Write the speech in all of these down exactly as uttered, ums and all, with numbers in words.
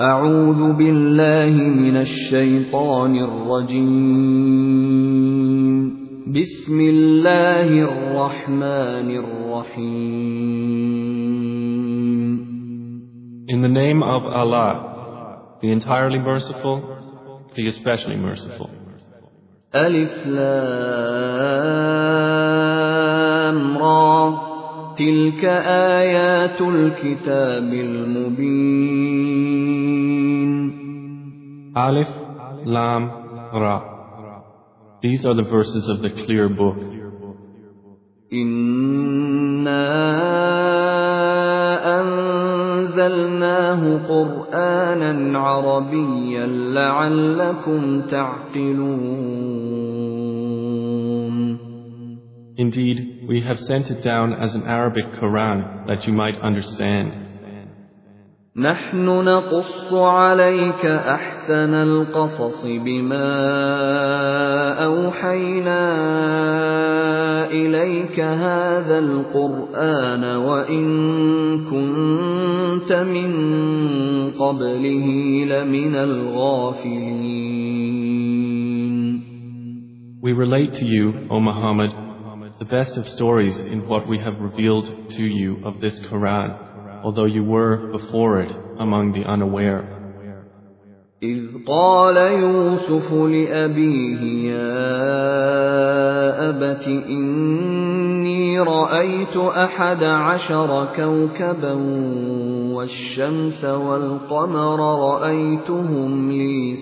أعوذ بالله من الشيطان الرجيم. بسم الله الرحمن الرحيم. In the name of Allah, the entirely merciful, the especially merciful. ألف لام را تلك آيات الكتاب المبين. Alif, Lam, Ra. These are the verses of the clear book. إنا أنزلناه قرآنا عربيا لعلكم تعقلون. Indeed, we have sent it down as an Arabic Quran that you might understand. نحن نقص عليك أحسن القصص بما أوحينا إليك هذا القرآن وإن كنت من قبله لمن الغافلين. We relate to you, O Muhammad, the best of stories in what we have revealed to you of this Quran, although you were before it among the unaware. إذ قال يوسف لأبيه يا أبت إني رأيت أحد عشر كوكبا والشمس والقمر رأيتهم لي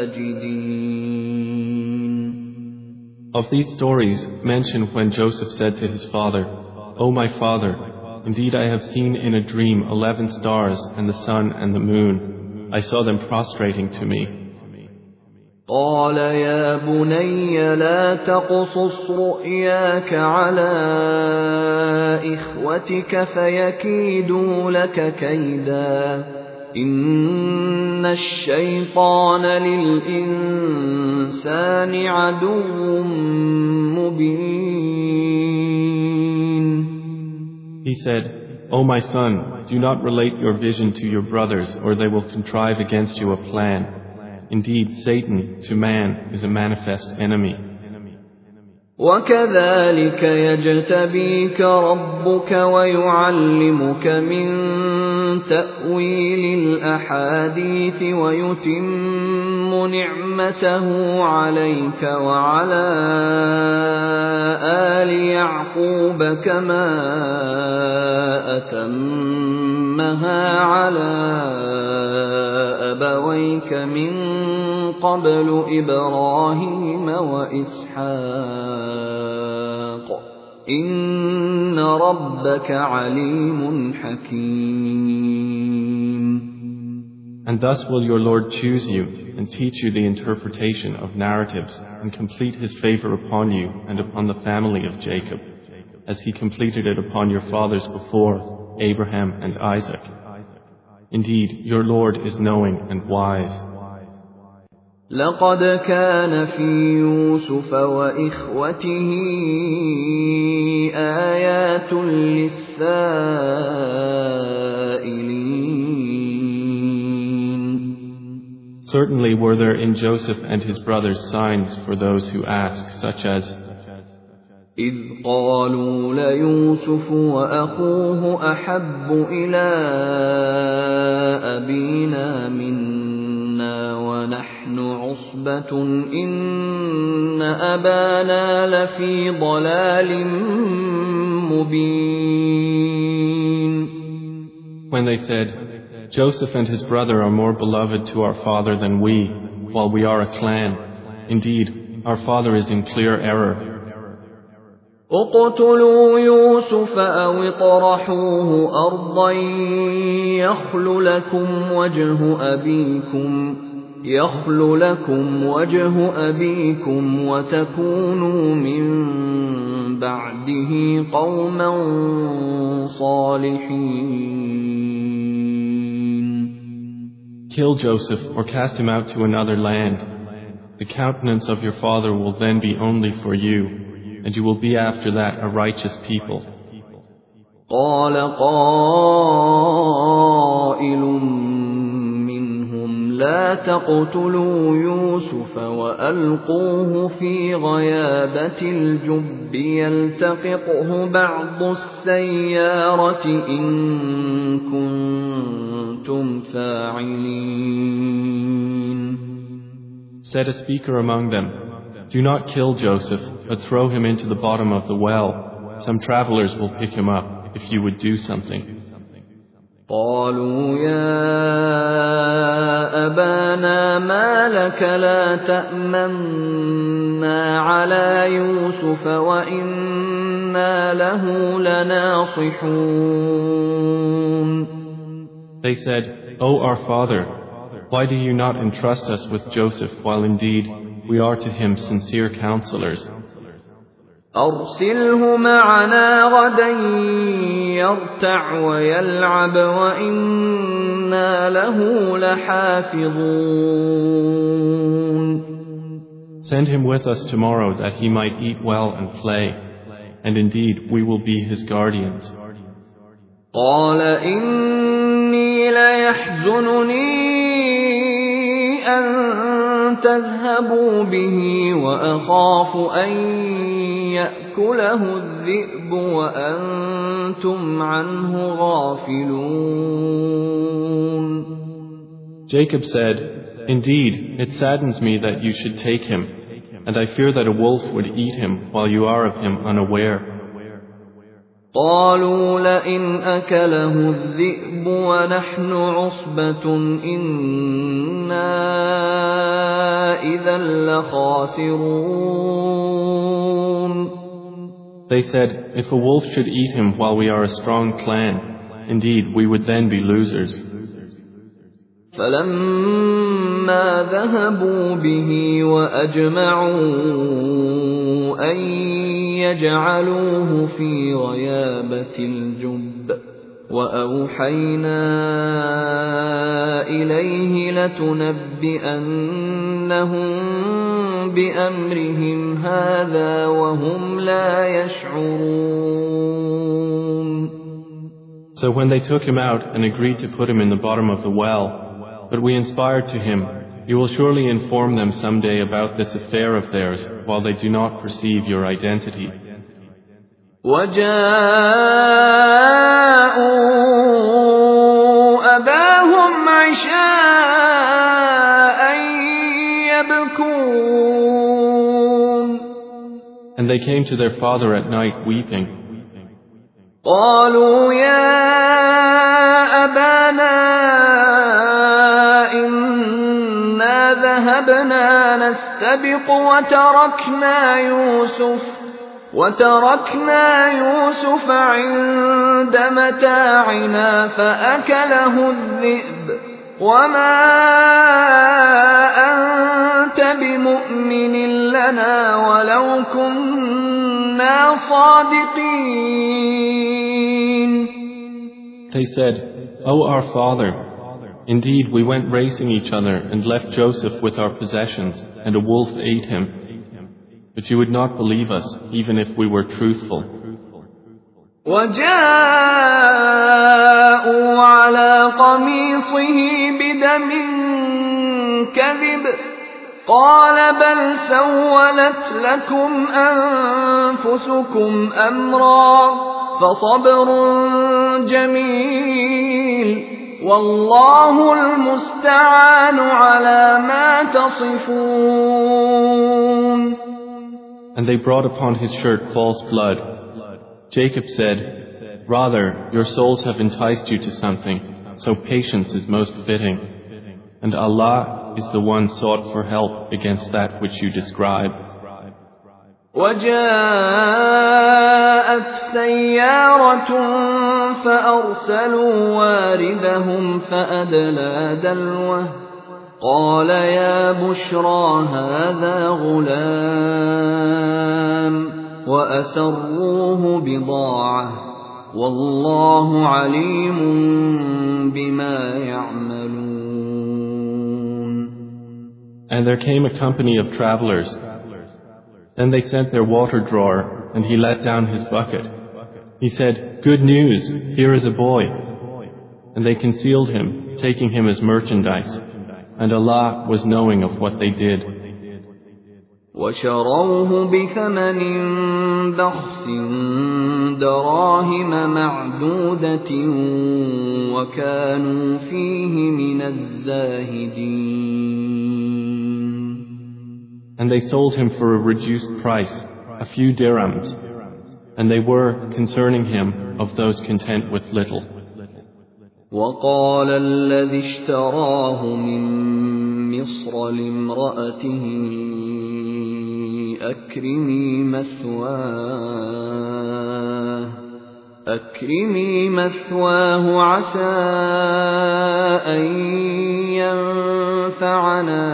ساجدين. Of these stories, mention when Joseph said to his father, O my father, indeed I have seen in a dream eleven stars and the sun and the moon. I saw them prostrating to me. قال يا بني لا تقصص رؤياك على إخوتك فيكيدوا لك كيدا إن الشيطان للإنسان عدو مبين. He said, O my son, do not relate your vision to your brothers, or they will contrive against you a plan. Indeed, Satan to man is a manifest enemy. وكذلك يجتبيك ربك ويعلمك من تأويل الأحاديث ويتم نعمته عليك وعلى آل يعقوب كما أتمها على أبويك من قبل إبراهيم وإسحاق إن ربك عليم حكيم. And thus will your Lord choose you and teach you the interpretation of narratives and complete his favor upon you and upon the family of Jacob, as he completed it upon your fathers before, Abraham and Isaac. Indeed, your Lord is knowing and wise. لقد كان في يوسف وإخوته آيات للسائلين. Certainly were there in Joseph and his brothers signs for those who ask, such as إذ قالوا ليوسف وأخوه أحب إلى أبينا منا ونحن عصبة إن أبانا لفي ضلال مبين. When they said, Joseph and his brother are more beloved to our father than we, while we are a clan. Indeed, our father is in clear error. اقتلوا يوسف أو اطرحوه أرضا يخل لكم وجه أبيكم يخل لكم وجه أبيكم وتكونوا من بعده قوما صالحين. Kill Joseph or cast him out to another land. The countenance of your father will then be only for you, and you will be after that a righteous people. قال قائل منهم لا تقتلوا يوسف وألقوه في غيابة الجب يلتقطه بعض السيارة إن كنتم فاعلين. Said a speaker among them, "Do not kill Joseph, but throw him into the bottom of the well. Some travelers will pick him up if you would do something." قالوا يا أبانا ما لك لا تأمنا على يوسف وإنا له لناصحون. They said, "O our father, why do you not entrust us with Joseph while indeed we are to him sincere counselors? أرسله معنا غدا يرتع ويلعب وإنا له لحافظون. Send him with us tomorrow that he might eat well and play, and indeed we will be his guardians." قال إني ليحزنني أن تذهبوا به وأخاف أن يأكله الذئب وأنتم عنه غافلون. Jacob said, "Indeed, it saddens me that you should take him, and I fear that a wolf would eat him while you are of him unaware." قالوا لئن أكله الذئب ونحن عصبة إنا إذا لخاسرون. They said, "If a wolf should eat him while we are a strong clan, indeed we would then be losers." فلما ذهبوا به وأجمعوا أن يجعلوه في غيابة الجب وأوحينا إليه لتنبئنهم بأمرهم هذا وهم لا يشعرون. So when they took him out and agreed to put him in the bottom of the well, but we inspired to him, "You will surely inform them someday about this affair of theirs while they do not perceive your identity." وَجَاءُوا أَبَاهُمْ عِشَاءً يَبْكُونَ. And they came to their father at night weeping. قالوا يا أبانا إنا ذهبنا نستبق وتركنا يوسف وتركنا يوسف عند متاعنا فأكله الذئب وما أنت بمؤمن لنا ولو كنا صادقين. They said, "O our father, indeed we went racing each other and left Joseph with our possessions, and a wolf ate him. But you would not believe us, even if we were truthful." وَجَاءُوا عَلَى قَمِيصِهِ بِدَمٍ كَذِبٍ قَالَ بَلْ سَوَّلَتْ لَكُمْ أَنفُسُكُمْ أَمْرًا فَصَبْرٌ جَمِيلٌ وَاللَّهُ الْمُسْتَعَانُ عَلَى مَا تَصِفُونَ. And they brought upon his shirt false blood. Jacob said, "Rather, your souls have enticed you to something, so patience is most fitting. And Allah is the one sought for help against that which you describe." وَجَاءَتْ سَيَّارَةٌ فَأَرْسَلُوا وَارِدَهُمْ فَأَدْلَىٰ دَلْوَهُ قَالَ يَا بُشْرَىٰ هَٰذَا غُلَامٌ وَأَسَرُّوهُ بِضَاعَةً وَاللَّهُ عَلِيمٌ بِمَا يَعْمَلُونَ. And there came a company of travelers. Then they sent their water drawer, and he let down his bucket. He said, "Good news, here is a boy." And they concealed him, taking him as merchandise. and Allah was knowing of what they did. وشروه بثمن بخس دراهم معدودة وكانوا فيه من الزاهدين. And they sold him for a reduced price, a few dirhams, and they were, concerning him, of those content with little. وقال الذي اشتراه من مصر لامرأته أكرمي مثواه أكرمي مثواه عسى أن ينفعنا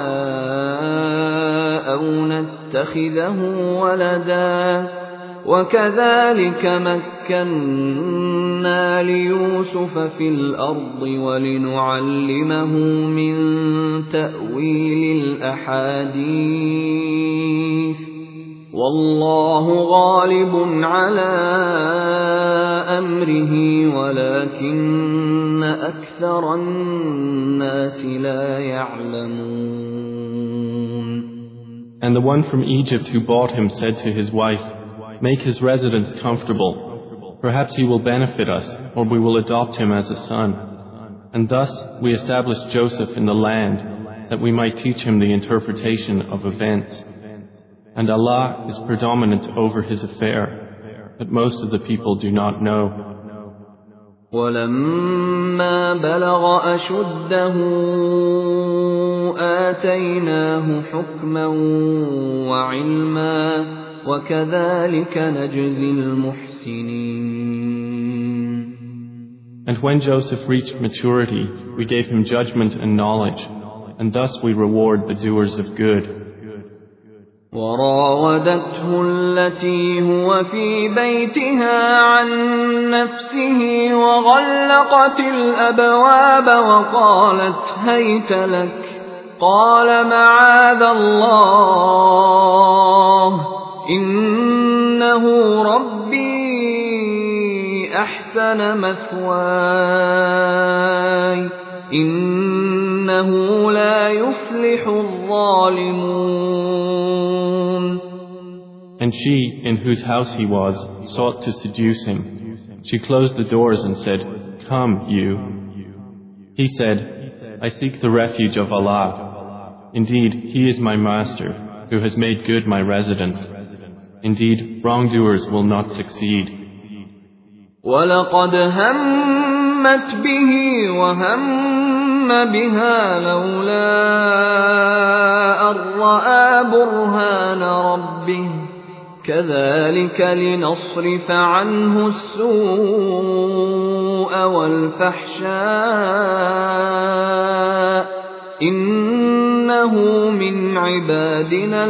أو نتخذه ولدا وكذلك مكنا ليوسف في الأرض ولنعلمه من تأويل الأحاديث والله غالب على أمره ولكن أكثر الناس لا يعلمون. And the one from Egypt who bought him said to his wife, "Make his residence comfortable. Perhaps he will benefit us, or we will adopt him as a son." And thus we established Joseph in the land, that we might teach him the interpretation of events. And Allah is predominant over his affair, but most of the people do not know. وَلَمَّا بَلَغَ أَشُدَّهُ آتَيْنَاهُ حُكْمًا وَعِلْمًا وَكَذَلِكَ نَجْزِي الْمُحْسِنِينَ. And when Joseph reached maturity, we gave him judgment and knowledge, and thus we reward the doers of good. وراودته التي هو في بيتها عن نفسه وغلقت الأبواب وقالت هيت لك قال معاذ الله إنه ربي أحسن مثواي إنه لا يفلح الظالمون. And she, in whose house he was, sought to seduce him. She closed the doors and said, "Come, you." He said, "I seek the refuge of Allah. Indeed, He is my master, who has made good my residence. Indeed, wrongdoers will not succeed." وَلَقَدْ هَمَّتْ بِهِ وَهَمَّ بِهَا لَوْلَا أَن رَّأَىٰ بُرْهَانَ رَبِّهِ كَذَلِكَ لِنَصْرِفَ عَنْهُ السُّوءَ وَالْفَحْشَاءَ إِنَّهُ مِنْ عِبَادِنَا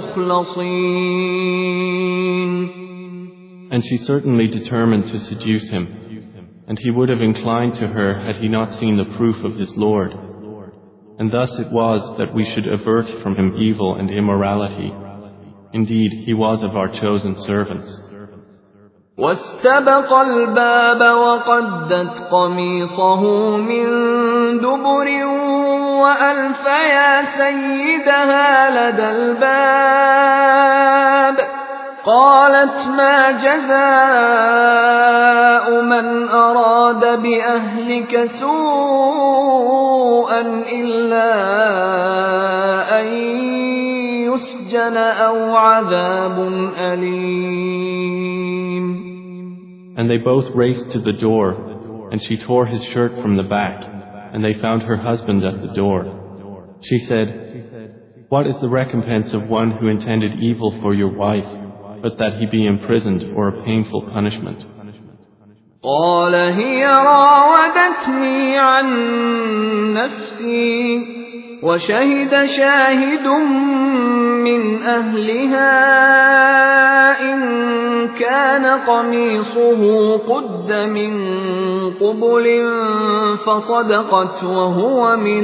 الْمُخْلَصِينَ. And she certainly determined to seduce him, and he would have inclined to her had he not seen the proof of his Lord. And thus it was that we should avert from him evil and immorality. Indeed, he was of our chosen servants. واستبق الباب وقدت قميصه من دبر وألف يا سيدها لدى الباب قالت ما جزاء من أراد بأهلك سوءا إلا أن يسجن أو عذاب أليم. And they both raced to the door, and she tore his shirt from the back, and they found her husband at the door. She said, "What is the recompense of one who intended evil for your wife, but that he be imprisoned or a painful punishment?" قال هي راودتني عن نفسي وشهد شاهد من أهلها إن كان قميصه قد من قبل فصدقت وهو من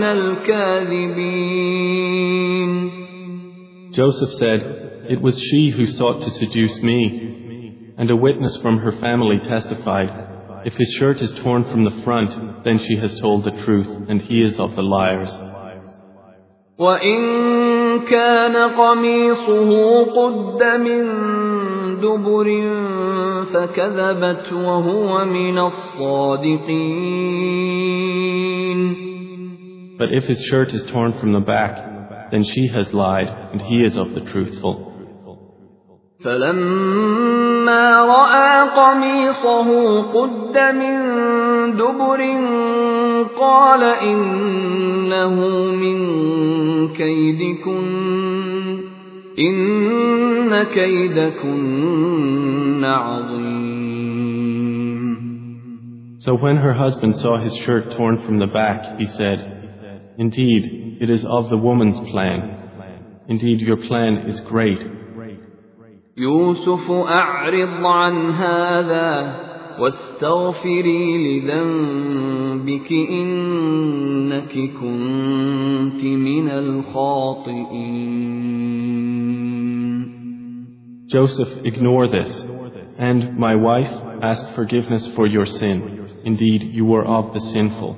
الكاذبين. Joseph said, "It was she who sought to seduce me." And a witness from her family testified, "If his shirt is torn from the front, then she has told the truth, and he is of the liars." وإن كان قميصه قد من دبر فكذبت وهو من الصادقين. But if his shirt is torn from the back, then she has lied, and he is of the truthful. فلما رأى قميصه قد من دبر قال إنه من كيدكن إن كيدكن عظيم. So when her husband saw his shirt torn from the back, he said, "Indeed, it is of the woman's plan. Indeed, your plan is great." يوسف أعرض عن هذا واستغفري لذنبك إنك كنت من الخاطئين. Joseph, ignore this, and my wife, ask forgiveness for your sin. Indeed, you were of the sinful.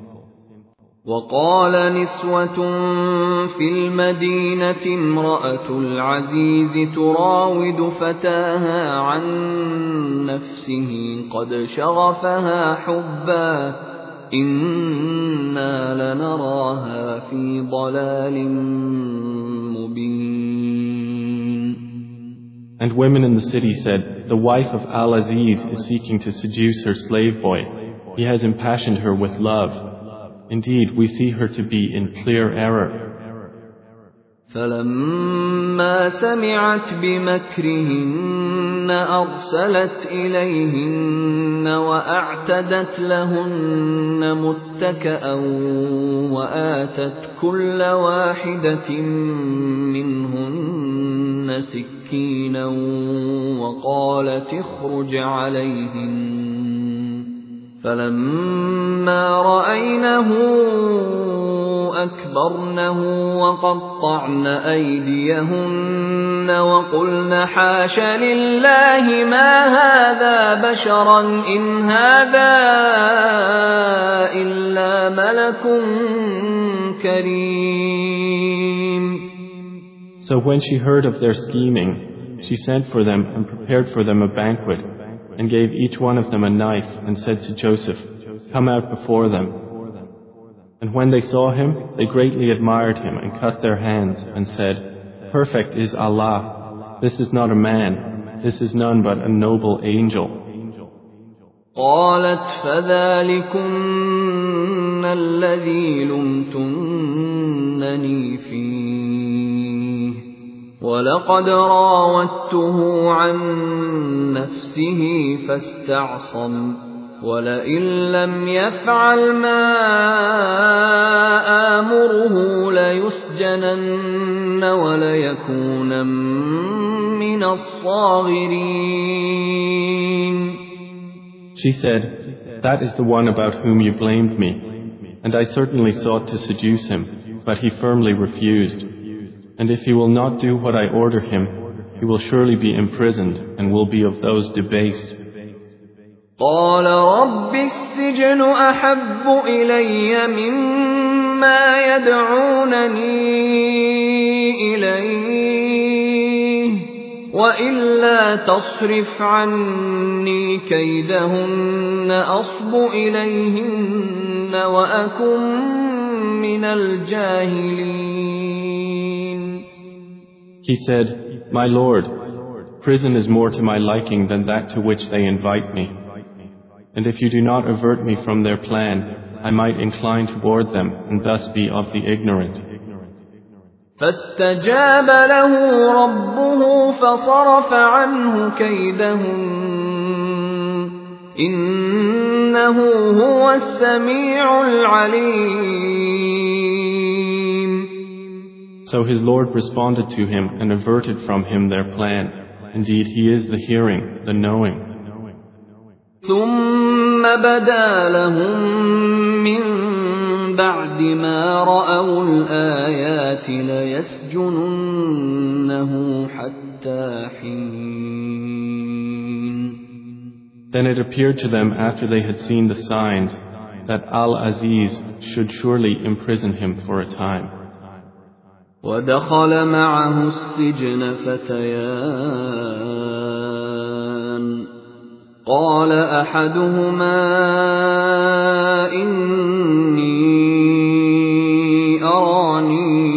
وقال نسوة في المدينة امرأة العزيز تراود فتاها عن نفسه قد شغفها حبا إنا لنراها في ضلال مبين. And women in the city said, "The wife of Al-Aziz is seeking to seduce her slave boy. He has impassioned her with love. Indeed, we see her to be in clear error." فلما سمعت بمكرهن أرسلت إليهن وأعتدت لهن متكأ وآتت كل واحدة منهن سكينا وقالت اخرج عليهن. فلما رأينه أكبرنه وقطعن أيديهن وقلن حاش لله ما هذا بشرا إن هذا إلا ملك كريم. So when she heard of their scheming, she sent for them and prepared for them a banquet, and gave each one of them a knife, and said to Joseph, "Come out before them." And when they saw him, they greatly admired him and cut their hands, and said, "Perfect is Allah. This is not a man. This is none but a noble angel." قالت فذلكن الذي لمتنني فيه ولقد راودته عن نفسه فاستعصم ولئن لم يفعل ما آمره ليسجنن وليكونن من الصاغرين. She said, "That is the one about whom you blamed me, and I certainly sought to seduce him, but he firmly refused. And if he will not do what I order him, he will surely be imprisoned and will be of those debased." قال رب السجن أحب إلي مما يدعونني إليه وإلا تصرف عني كيدهن أصب إليهن وأكن من الجاهلين. He said, "My Lord, prison is more to my liking than that to which they invite me. And if you do not avert me from their plan, I might incline toward them and thus be of the ignorant." فاستجاب له ربه فصرف عنه كيدهن إنه هو السميع العليم. So his Lord responded to him and averted from him their plan. Indeed, he is the hearing, the knowing. ثم بدا لهم من بعد ما رأوا الآيات ليسجننه حتى حين. Then it appeared to them after they had seen the signs that Al-Aziz should surely imprison him for a time. ودخل معه السجن فتيان قال أحدهما إني أراني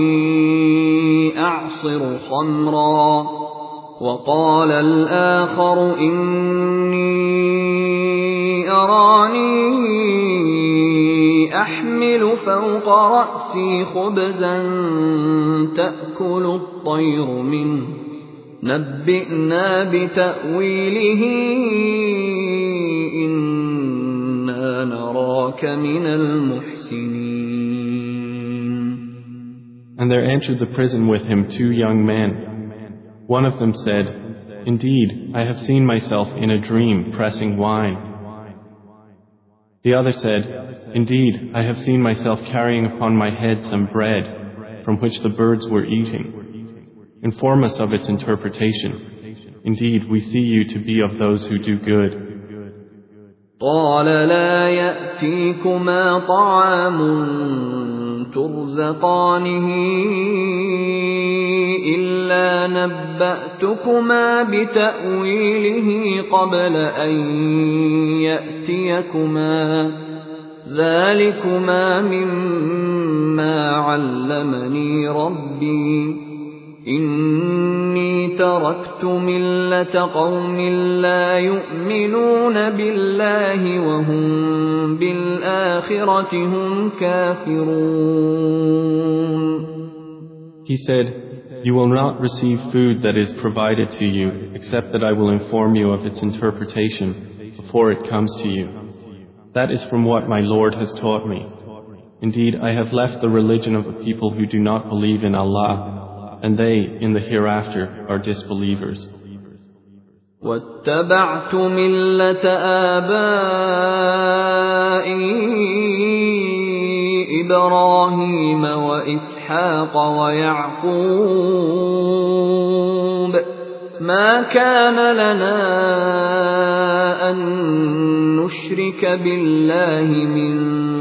أعصر خمرا وقال الآخر إني أراني أحمل فوق رأسي خبزا تأكل الطير منه نبئنا بتأويله إنا نراك من المحسنين. And there entered the prison with him two young men. One of them said, "Indeed, I have seen myself in a dream pressing wine." The other said, "Indeed, I have seen myself carrying upon my head some bread from which the birds were eating. Inform us of its interpretation. Indeed, we see you to be of those who do good." قال لا يأتيكما طعام ترزقانه إلا نبأتكما بتأويله قبل أن يأتيكما ذلكما مما علمني ربي إني تركت ملة قوم لا يؤمنون بالله وهم بالآخرة هم كافرون. He said, "You will not receive food that is provided to you, except that I will inform you of its interpretation before it comes to you. That is from what my Lord has taught me. Indeed, I have left the religion of a people who do not believe in Allah, and they, in the hereafter, are disbelievers." وَاتَّبَعْتُ مِلَّةَ آبَائِي إِبْرَاهِيمَ وَإِسْحَاقَ وَيَعْقُوبَ مَا كَانَ لَنَا أَن نُّشْرِكَ بِاللَّهِ مِن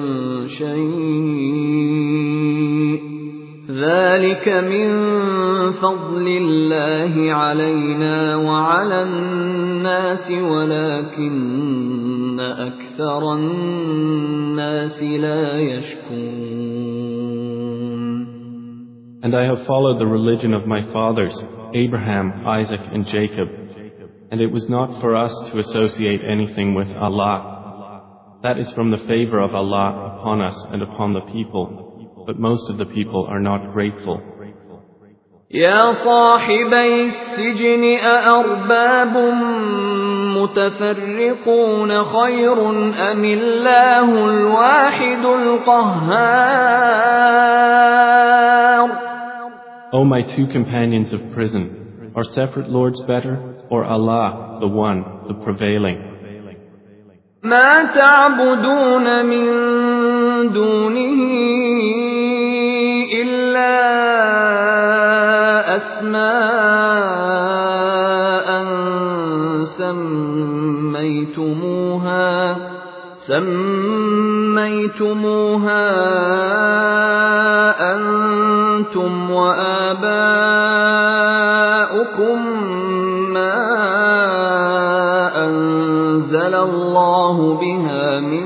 شَيْءٍ ذَلِكَ مِن فَضْلِ اللَّهِ عَلَيْنَا وَعَلَى النَّاسِ وَلَكِنَّ أَكْثَرَ النَّاسِ لَا يَشْكُرُونَ. And I have followed the religion of my fathers, Abraham, Isaac, and Jacob, and it was not for us to associate anything with Allah. That is from the favor of Allah upon us and upon the people, but most of the people are not grateful. يا صاحبي السجن أأرباب متفرقون خير أم الله الواحد القهار. O my two companions of prison, are separate lords better, or Allah, the one, the prevailing? ما تعبدون من دونه إلا أسماء سميتموها سميتموها أنتم وآباؤكم ما أنزل الله بها من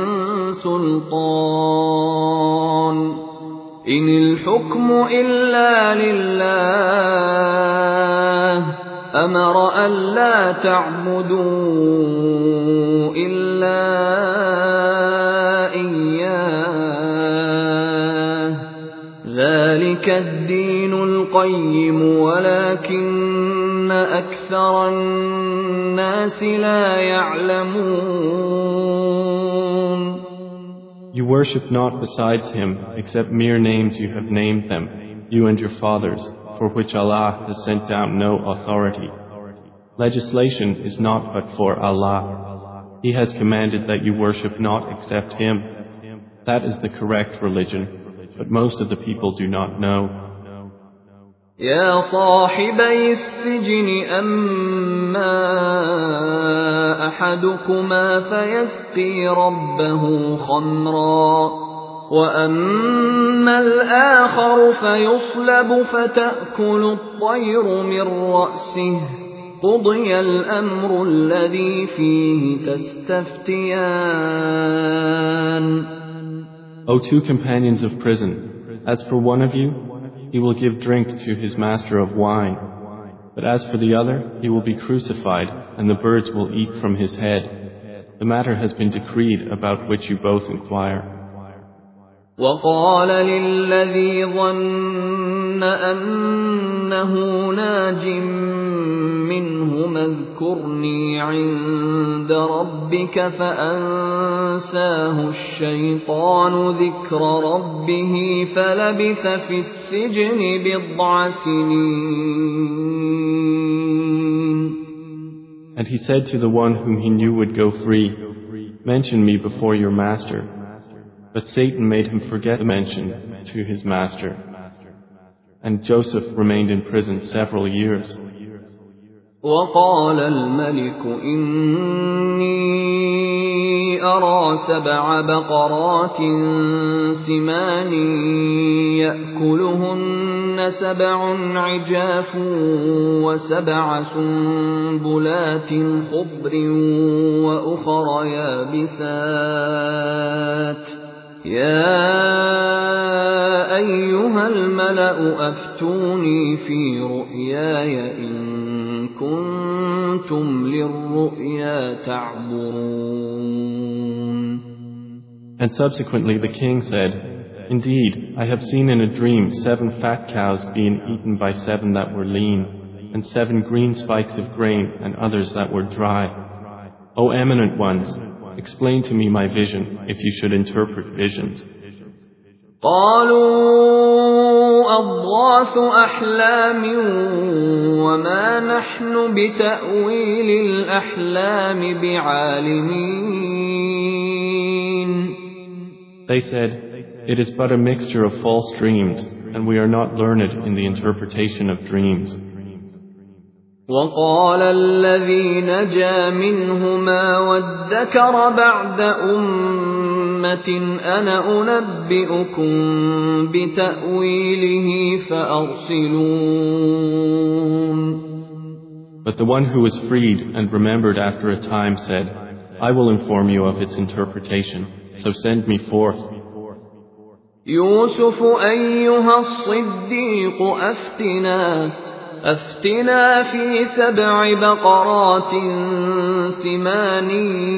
سلطان إن الحكم إلا لله أمر ألا تعبدوا إلا إياه ذلك الدين القيم ولكن أكثر الناس لا يعلمون. You worship not besides him except mere names you have named them, you and your fathers, for which Allah has sent down no authority. Legislation is not but for Allah. He has commanded that you worship not except him. That is the correct religion, but most of the people do not know. يا صاحبي السجن أما أحدكما فيسقي ربه خمرا وأما الآخر فيصلب فتأكل الطير من رأسه قضي الأمر الذي فيه تستفتيان. O two companions of prison, as for one of you, he will give drink to his master of wine, but as for the other, he will be crucified, and the birds will eat from his head. The matter has been decreed about which you both inquire. وقال للذي ظن أنه ناج منهما اذكرني عند ربك فأنساه الشيطان ذكر ربه فلبث في السجن بضع سنين. And he said to the one whom he knew would go free, mention me before your master. But Satan made him forget mention to his master. And Joseph remained in prison several years. وقال الملك إني أرى سبع بقرات سمان يأكلهن سبع عجاف وسبع سنبلات خضر وأخر يابسات يا أيها الملأ أفتوني في رؤياي إن كنتم للرؤيا تعبرون. And subsequently the king said, Indeed, I have seen in a dream seven fat cows being eaten by seven that were lean, and seven green spikes of grain and others that were dry. O eminent ones, explain to me my vision if you should interpret visions. قالوا أضغاث أحلام وما نحن بتأويل الأحلام بعالمين. They said, It is but a mixture of false dreams, and we are not learned in the interpretation of dreams. وقال الذي نجا منهما وادكر بعد أمة أنا أنبئكم بتأويله فأرسلون. But the one who was freed and remembered after a time said, I will inform you of its interpretation, so send me forth. يوسف أيها الصديق أفتنا أفتنا في سبع بقرات سمان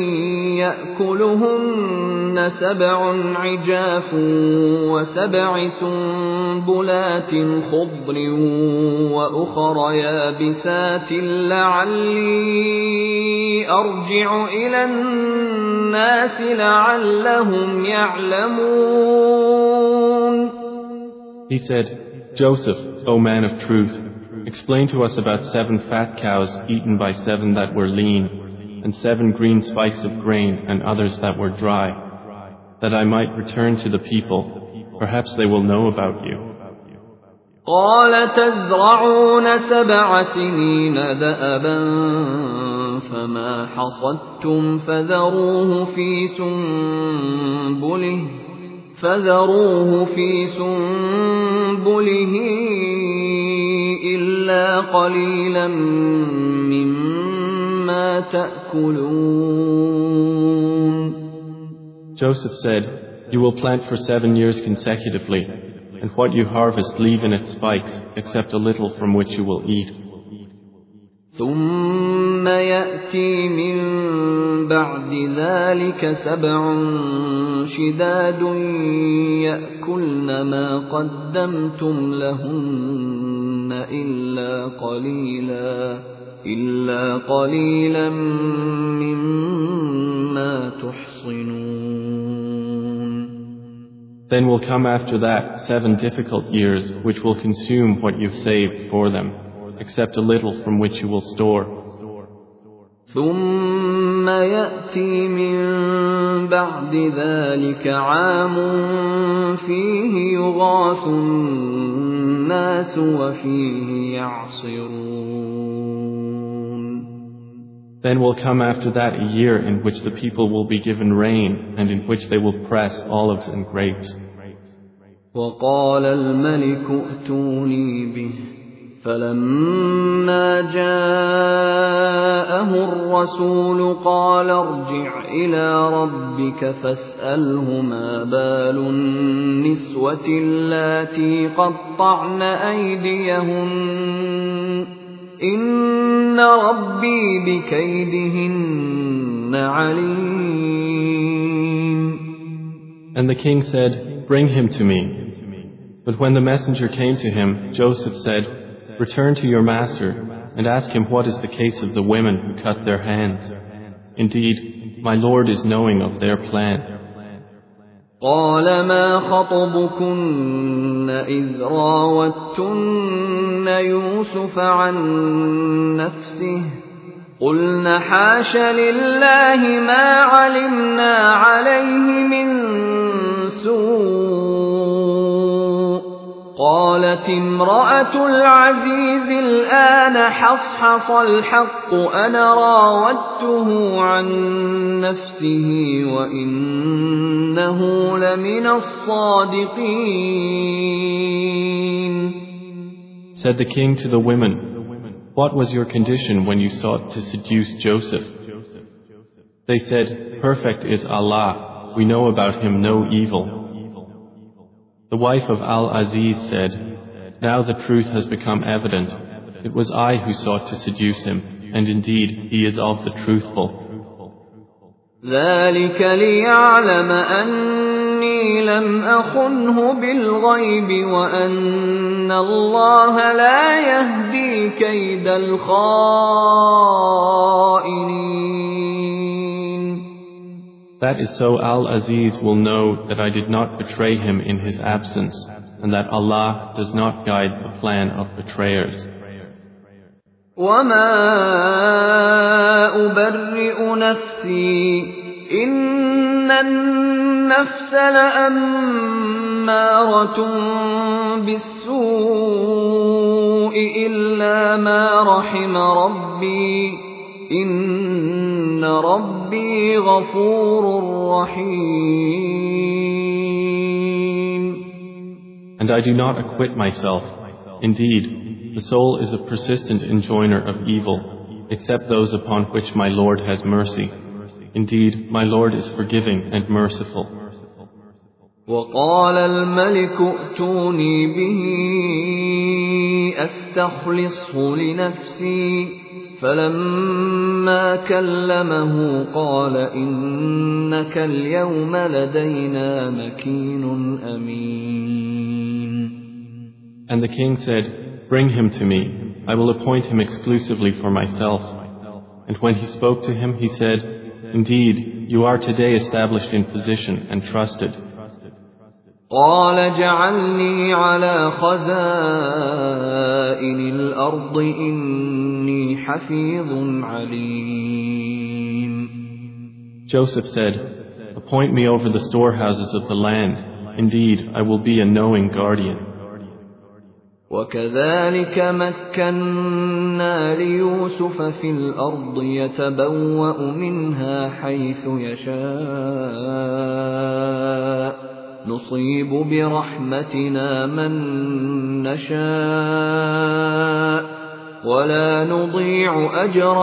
يأكلهن سبع عجاف وسبع سنبلات خضر وأخر يابسات لعلي أرجع إلى الناس لعلهم يعلمون. He said, Joseph, O man of truth, explain to us about seven fat cows eaten by seven that were lean, and seven green spikes of grain and others that were dry, that I might return to the people. Perhaps they will know about you. قال تزرعون سبع سنين دأبا فما حصدتم فذروه في سنبله فذروه في سنبله إلا قليلا مما تأكلون. Joseph said, You will plant for seven years consecutively, and what you harvest leave in its spikes, except a little from which you will eat. ثم يأتي من بعد ذلك سبع شداد يأكلن ما قدمتم لهن إلا قليلا إلا قليلا مما تحصنون. Then will come after that seven difficult years which will consume what you've saved for them, except a little from which you will store. ثم يأتي من بعد ذلك عام فيه يغاث الناس وفيه يعصرون. Then will come after that a year in which the people will be given rain and in which they will press olives and grapes. وقال الملك ائتوني به فلما جاءه الرسول قال ارجع إلى ربك فاسأله ما بال النسوة اللاتي قطعن أيديهن إن ربي بكيدهن عليم. And the king said, bring him to me. But when the messenger came to him, Joseph said, return to your master and ask him what is the case of the women who cut their hands. Indeed, my Lord is knowing of their plan. قال ما خطبكن إذ راوتن يوسف عن نفسه قلن حاش لله ما علمنا عليه من سوء قالت امرأة العزيز الآن حصحص الحق أنا راودته عن نفسه وإنه لمن الصادقين. Said the king to the women, what was your condition when you sought to seduce Joseph? They said, perfect is Allah, we know about him no evil. The wife of Al-Aziz said, now the truth has become evident. It was I who sought to seduce him, and indeed he is of the truthful. ذلك ليعلم أني لم أخنه بالغيب وأن الله لا يهدي كيد الخائنين. That is so Al-Aziz will know that I did not betray him in his absence, and that Allah does not guide the plan of betrayers. وما أبرئ نفسي إن النفس لأمارة بالسوء إلا ما رحم ربي إن ربي غفور رحيم. And I do not acquit myself. Indeed, the soul is a persistent enjoiner of evil, except those upon which my Lord has mercy. Indeed, my Lord is forgiving and merciful. وقال الملك ائتوني به أستخلصه لنفسي فلما كلمه قال إنك اليوم لدينا مكين أمين. And the king said, bring him to me. I will appoint him exclusively for myself. And when he spoke to him, he said, indeed, you are today established in position and trusted. قال جعلني على خزائن الأرض إني حفيظ عليم. Joseph said, appoint me over the storehouses of the land. Indeed, I will be a knowing guardian. وكذلك مكنا ليوسف في الأرض يتبوأ منها حيث يشاء نصيب برحمتنا من نشاء ولا نضيع أجر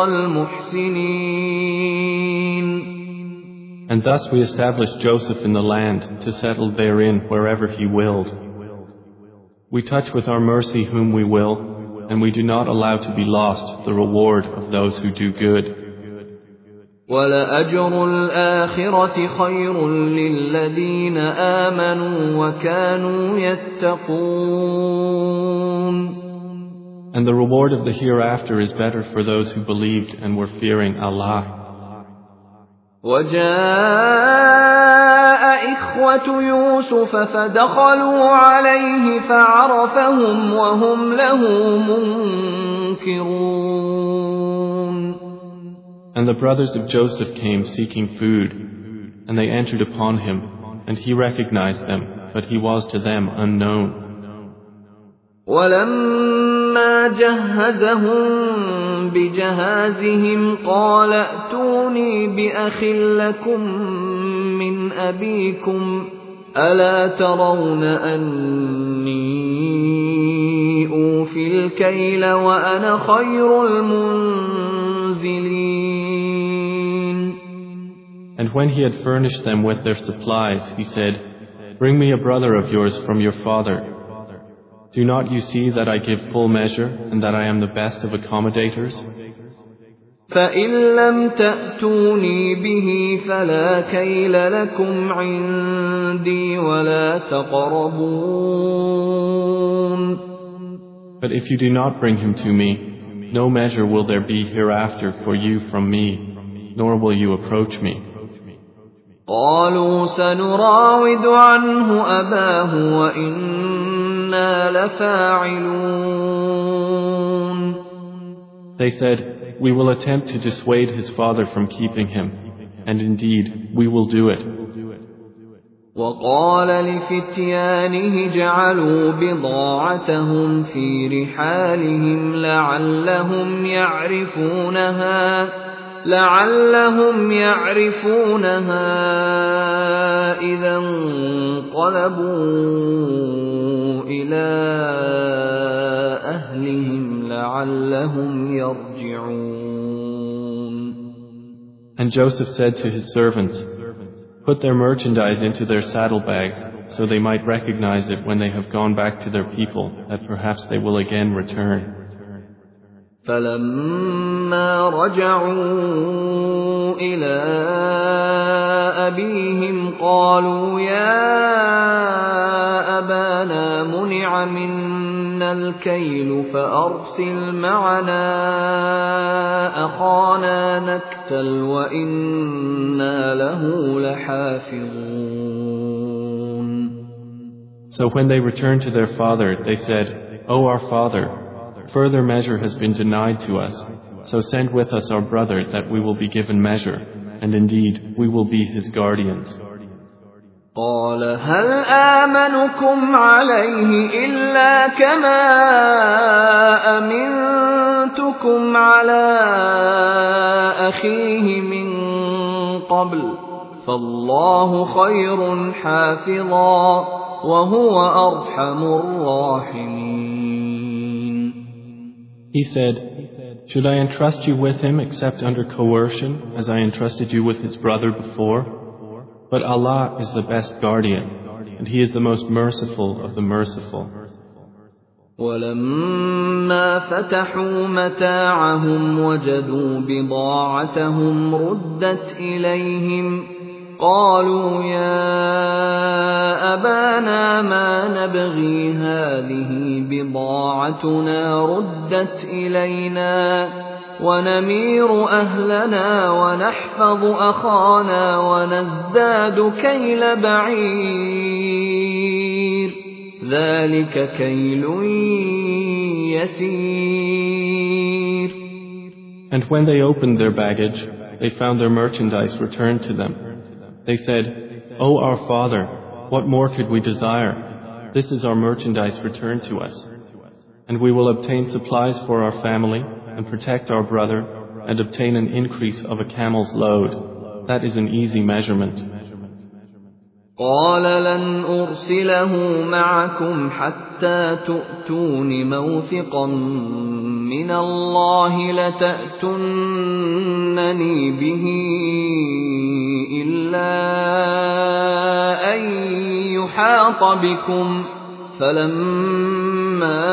المحسنين. And thus we established Joseph in the land to settle therein wherever he willed. We touch with our mercy whom we will, and we do not allow to be lost the reward of those who do good. وَلَأَجْرُ الْآخِرَةِ خَيْرٌ لِلَّذِينَ آمَنُوا وَكَانُوا يَتَّقُونَ. And the reward of the hereafter is better for those who believed and were fearing Allah. وَجَاءَ إِخْوَةُ يُوسُفَ فَدَخَلُوا عَلَيْهِ فَعَرَفَهُمْ وَهُمْ لَهُ مُنْكِرُونَ. And the brothers of Joseph came seeking food, and they entered upon him, and he recognized them, but he was to them unknown. وَلَمَّا جَهَّزَهُم بجهازهم قال ائتوني بأخ لكم من أبيكم ألا ترون أني أوفي الكيل وأنا خير المنزلين. And when he had furnished them with their supplies, he said, "Bring me a brother of yours from your father. Do not you see that I give full measure and that I am the best of accommodators? فَإِن لَّمْ تَأْتُونِي بِهِ فَلَا كَيْلَ لَكُمْ عِندِي وَلَا تَقْرَبُونَ." But if you do not bring him to me, no measure will there be hereafter for you from me, nor will you approach me. قالوا سنراود عنه أباه وإنا لفاعلون. They said, "We will attempt to dissuade his father from keeping him, and indeed we will do it." وقال لفتيانه جعلوا بضاعتهم في رحالهم لعلهم يعرفونها لعلهم يعرفونها إذا انقلبوا إلى أهلهم لعلهم يرجعون. And Joseph said to his servants, "Put their merchandise into their saddlebags, so they might recognize it when they have gone back to their people, that perhaps they will again return." فَلَمَّا رَجَعُوا إِلَىٰ أَبِيهِمْ قَالُوا يَا أَبَانَا مُنِعَ مِنَّا الْكَيْلُ فَأَرْسِلْ مَعَنَا أَخَانَا نَكْتَلْ وَإِنَّا لَهُ لَحَافِظُونَ. So when they returned to their father, they said, "O our father, further measure has been denied to us, so send with us our brother that we will be given measure, and indeed we will be his guardians." قال هل آمنكم عليه إلا كما أمنتكم على أخيه من قبل فالله خير حافظا وهو أرحم الراحمين. He said, "Should I entrust you with him except under coercion, as I entrusted you with his brother before? But Allah is the best guardian, and He is the most merciful of the merciful." وَلَمَّا فَتَحُوا مَتَاعَهُمْ وَجَدُوا بِضَاعَتَهُمْ رُدَّتْ إِلَيْهِمْ قَالُوا يَا أَبَانَا مَا نَبْغِي هَٰذِهِ بِضَاعَتُنَا رُدَّتْ إِلَيْنَا وَنَمِيرُ أَهْلَنَا وَنَحْفَظُ أَخَانَا وَنَزْدَادُ كَيْلَ بَعِيرٍ ذَلِكَ كَيْلٌ يَسِيرٌ. And when they opened their baggage, they found their merchandise returned to them. They said, "O our father, what more could we desire? This is our merchandise returned to us. And we will obtain supplies for our family, and protect our brother, and obtain an increase of a camel's load. That is an easy measurement." قال لن أرسله معكم حتى تؤتون موثقا من الله لتأتونني به إلا أن يحاط بكم فلما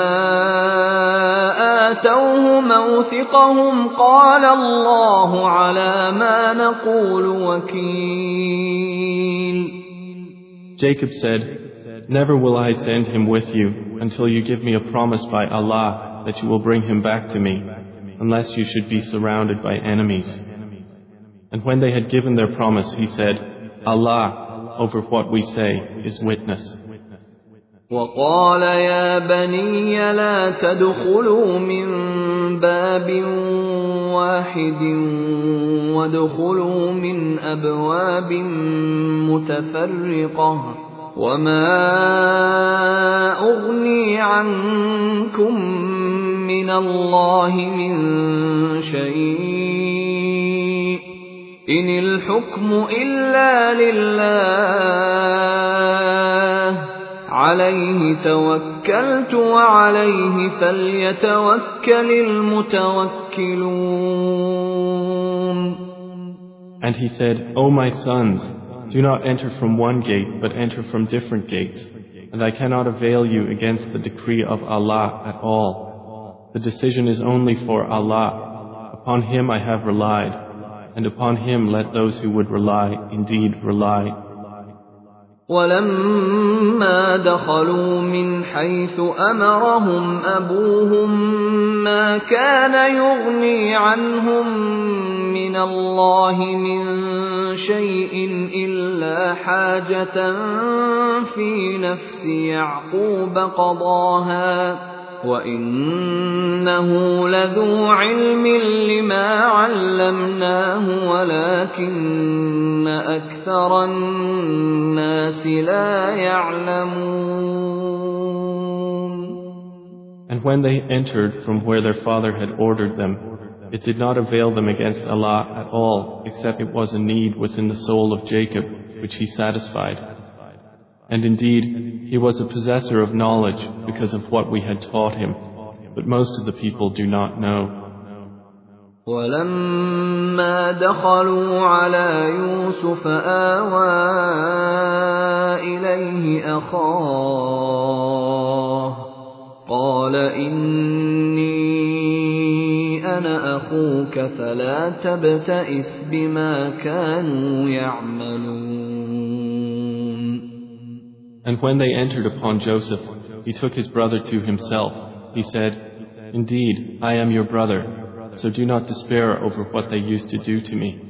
آتوه موثقهم قال الله على ما نقول وكيل. Jacob said, "Never will I send him with you until you give me a promise by Allah that you will bring him back to me, unless you should be surrounded by enemies." And when they had given their promise, he said, "Allah, over what we say, is witness." وقال يا بني لا تدخلوا من باب واحد وادخلوا من أبواب متفرقة وما أغني عنكم من الله من شيء إن الحكم إلا لله عليه توكلت وعليه فليتوكل المتوكلون. And he said, O my sons, do not enter from one gate, but enter from different gates, and I cannot avail you against the decree of Allah at all. The decision is only for Allah. Upon Him I have relied, and upon Him let those who would rely indeed rely. ولما دخلوا من حيث أمرهم أبوهم ما كان يغني عنهم من الله من شيء إلا حاجة في نفس يعقوب قضاها وإنه لذو علم لما علمناه ولكن أكثر الناس لا يعلمون. And when they entered from where their father had ordered them, it did not avail them against Allah at all, except it was a need within the soul of Jacob, which he satisfied. And indeed, he was a possessor of knowledge because of what we had taught him, but most of the people do not know. وَلَمَّا دَخَلُوا عَلَى يُوسُفَ آوَى إِلَيْهِ أَخَاهُ قَالَ إِنِّي أَنَا أَخُوكَ فَلَا تَبْتَئِسْ بِمَا كَانُوا يَعْمَلُونَ. And when they entered upon Joseph, he took his brother to himself. He said, Indeed, I am your brother, so do not despair over what they used to do to me.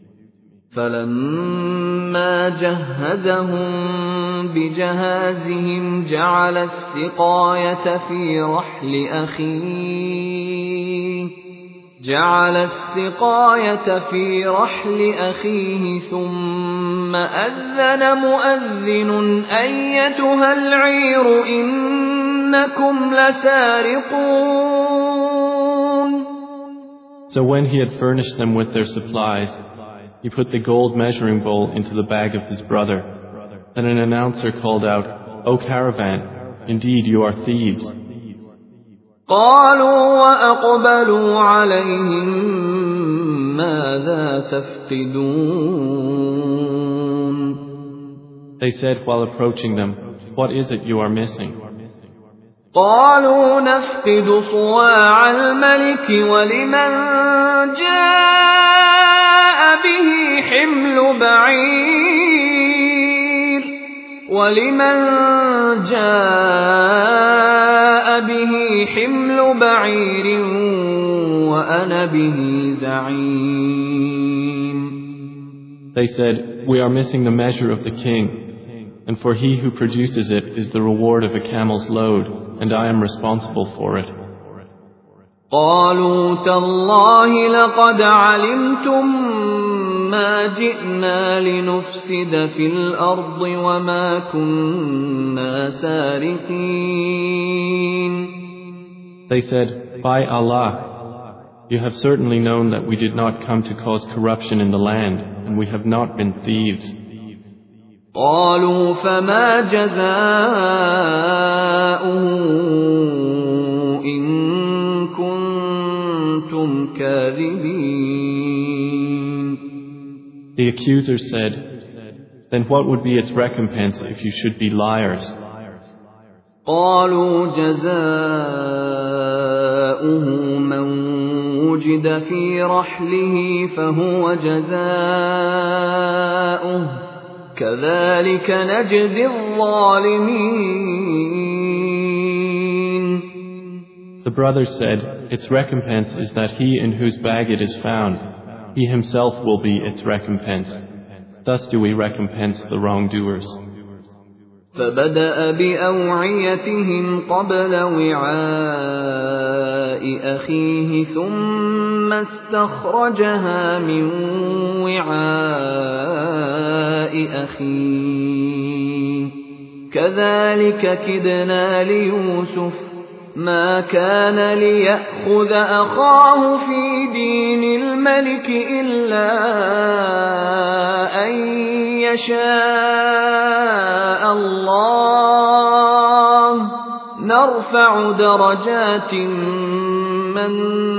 فَلَمَّا جَهَّزَهُم بِجَهَازِهِمْ جَعَلَ السِّقَايَةَ فِي رَحْلِ أَخِيهِ جعل السقاية في رحل أخيه ثم أذن مؤذن أيتها العير إنكم لسارقون. So when he had furnished them with their supplies, he put the gold measuring bowl into the bag of his brother. Then an announcer called out, O caravan, indeed you are thieves. قالوا وأقبلوا عليهم ماذا تفقدون. They said while approaching them, What is it you are missing? قالوا نفقد صواع الملك ولمن جاء به حمل بعير ولمن جاء به حمل بعير وأنا به زعيم. They said, We are missing the measure of the king, and for he who produces it is the reward of a camel's load, and I am responsible for it. قالوا تالله لقد علمتم ما جئنا لنفسد في الأرض وما كنا سارقين. They said, By Allah, you have certainly known that we did not come to cause corruption in the land, and we have not been thieves. قالوا فما جزاؤه إن كنتم كاذبين. The accusers said, Then what would be its recompense if you should be liars? قالوا جزاؤه من وجد في رحله فهو جزاؤه كذلك نجزي الظالمين. The brothers said, Its recompense is that he in whose bag it is found, he himself will be its recompense. Thus do we recompense the wrongdoers. فبدأ بأوعيتهم قبل وعاء أخيه ثم استخرجها من وعاء أخيه كذلك كدنا ليوسف ما كان ليأخذ أخاه في دين الملك إلا أن يشاء الله نرفع درجات من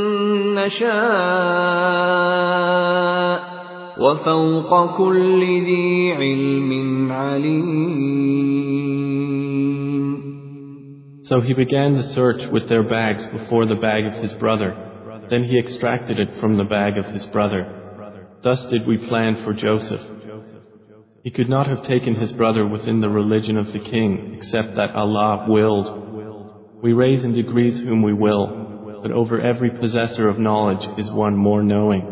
نشاء وفوق كل ذي علم عليم. So he began the search with their bags before the bag of his brother. Then he extracted it from the bag of his brother. Thus did we plan for Joseph. He could not have taken his brother within the religion of the king except that Allah willed. We raise in degrees whom we will, but over every possessor of knowledge is one more knowing.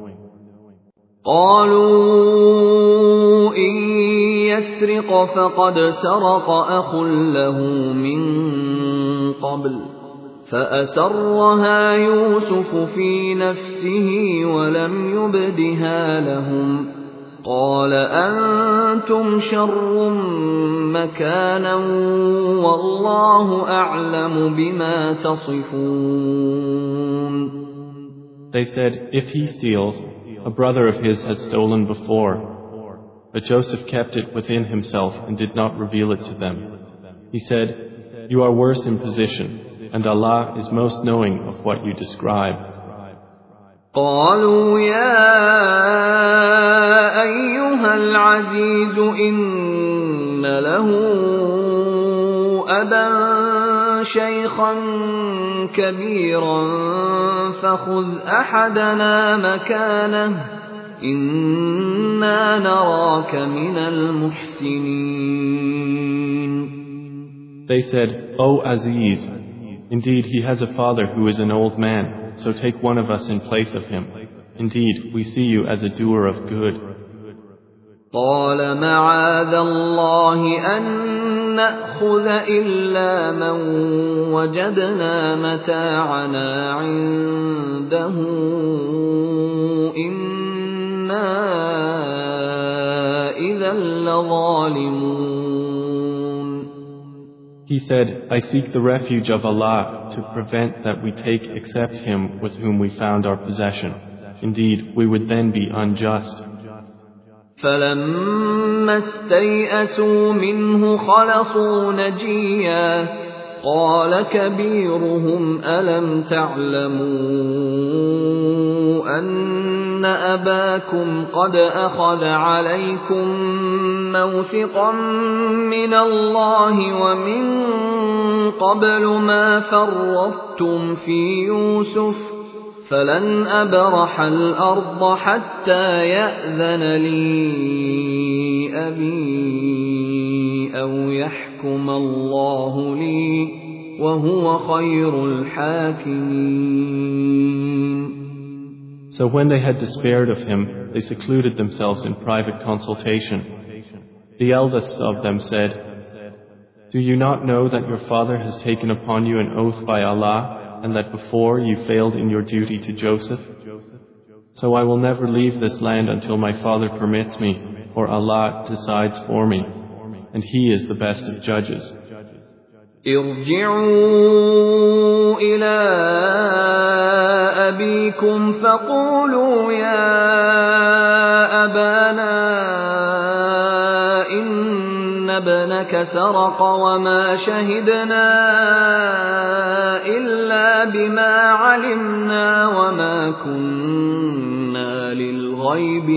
قالوا إن يسرق فقد سرق أخ له من قبل فأسرها يوسف في نفسه ولم يبدها لهم قال أنتم شر مكانا والله أعلم بما تصفون. They said, if he steals, a brother of his has stolen before. But Joseph kept it within himself and did not reveal it to them. He said, you are worse in position, and Allah is most knowing of what you describe. قالوا يا أيها العزيز إن له أبا شيخا كبيرا فخذ أحدنا مكانه إنا نراك من المحسنين. They said, O Aziz, indeed he has a father who is an old man, so take one of us in place of him. Indeed, we see you as a doer of good. قال معاذ الله أن نأخذ إلا من وجدنا متاعنا عنده إنا إذا لظالمون. He said, I seek the refuge of Allah to prevent that we take except him with whom we found our possession. Indeed, we would then be unjust. فلما استيئسوا منه خلصوا نجيا قال كبيرهم ألم تعلموا أن أباكم قد أخذ عليكم موثقا من الله ومن قبل ما فرطتم في يوسف فلن أبرح الأرض حتى يأذن لي أبي أو يحكم الله لي وهو خير الحاكمين. So when they had despaired of him, they secluded themselves in private consultation. The eldest of them said, do you not know that your father has taken upon you an oath by Allah, and that before you failed in your duty to Joseph? So I will never leave this land until my father permits me, or Allah decides for me, and He is the best of judges. ارجعوا إلى أبيكم فقولوا يا أبانا إن ابنك سرق وما شهدنا إلا بما علمنا وما كنا للغيب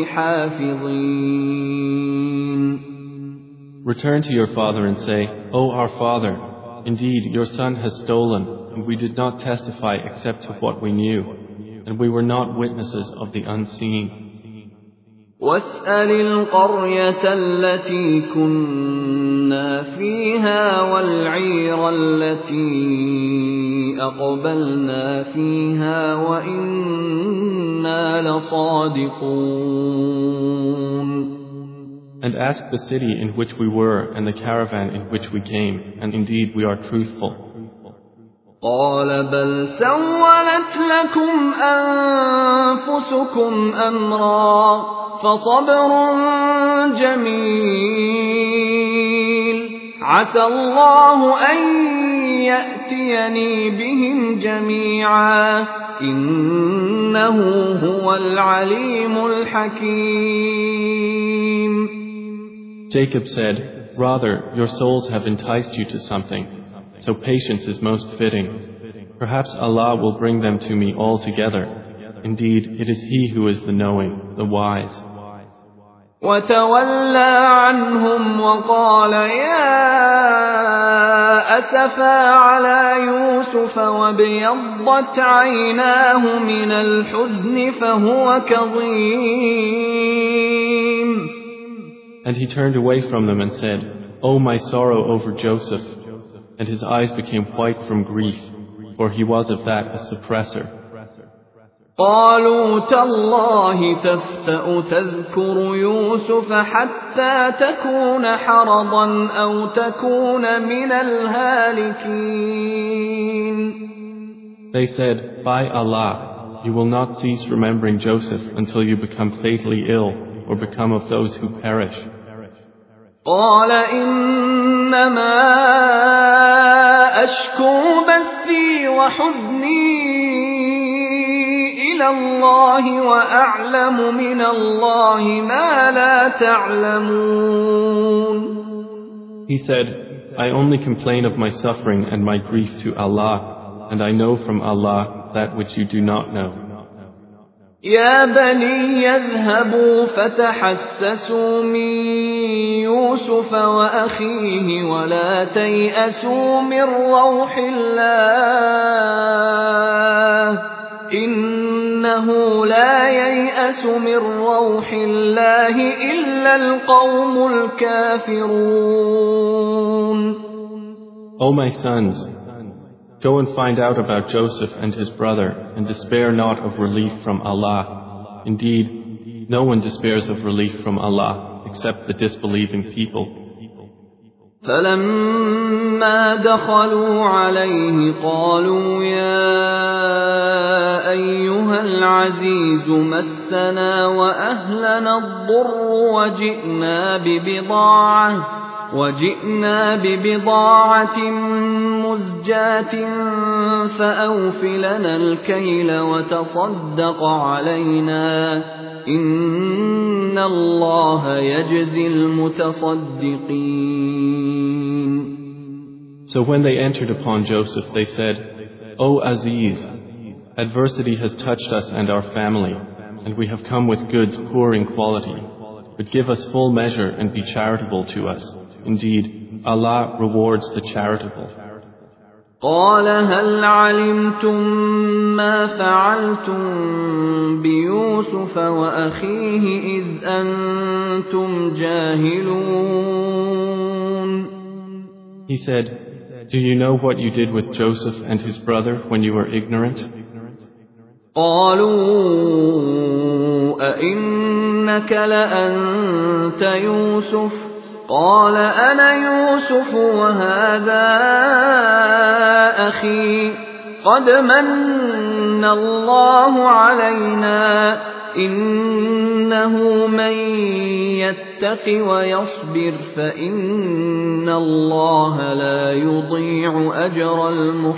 حافظين. Return to your father and say, O our father, indeed your son has stolen, and we did not testify except to what we knew, and we were not witnesses of the unseen. واسأل القرية التي كنا فيها والعير التي أقبلنا فيها وإنا لصادقون. And ask the city in which we were and the caravan in which we came, and indeed we are truthful. قال بل سولت لكم أنفسكم أمرا فصبر جميل عسى الله أن يأتيني بهم جميعا إنه هو العليم الحكيم. Jacob said, "Rather, your souls have enticed you to something, so patience is most fitting. Perhaps Allah will bring them to me all together. Indeed, it is He who is the knowing, the wise." وتولى عنهم وقال يا أسفا على يوسف وابيضت عيناه من الحزن فهو كظيم. And he turned away from them and said, "Oh, my sorrow over Joseph." And his eyes became white from grief, for he was of that a suppressor. قالوا تالله تفتأ تذكر يوسف حتى تكون حرضا أو تكون من الهالكين. They said, "By Allah, you will not cease remembering Joseph until you become fatally ill or become of those who perish." قال إنما أشكو بثي وحزني إلى الله وأعلم من الله ما لا تعلمون. He said, "I only complain of my suffering and my grief to Allah, and I know from Allah that which you do not know." يا بني اذهبوا فتحسسوا من يوسف وأخيه ولا تيأسوا من روح الله إنه لا ييأس من روح الله إلا القوم الكافرون. O my sons, go and find out about Joseph and his brother, and despair not of relief from Allah. Indeed, no one despairs of relief from Allah except the disbelieving people. فلما دخلوا عليه قالوا يا أيها العزيز مسنا وأهلنا الضر وجئنا ببضاعة وجئنا ببضاعة مزجاة فأوف لنا الكيل وتصدق علينا إن الله يجزي المتصدقين. So when they entered upon Joseph, they said, "O Aziz, adversity has touched us and our family, and we have come with goods poor in quality, but give us full measure and be charitable to us. Indeed, Allah rewards the charitable." قال هل علمتم ما فعلتم بيوسف وأخيه إذ أنتم جاهلون. He said, "Do you know what you did with Joseph and his brother when you were ignorant?" قالوا أئنك لأنت يوسف قال أنا يوسف وهذا أخي قد من الله علينا إنه من يتق ويصبر فإن الله لا يضيع أجر